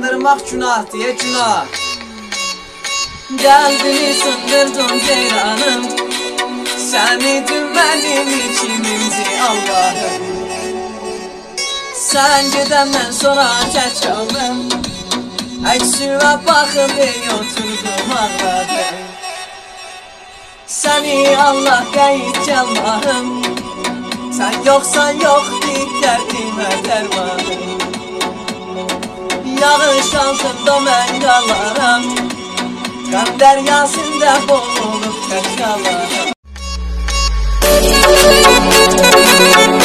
Yandırmak günah diye günah. Kalbimi sındırdın ceyranım, sen idin benim ikimimdi Allah'ım. Sen gidenden sonra tek kaldım, əksüme bakıp oturdum ağladım. Seni Allah deyip Allah'ım, sen yoksan yok deyip derdime dermanım. Yağış altında mən qalaram, qan dəryasında boğulup tək qalaram.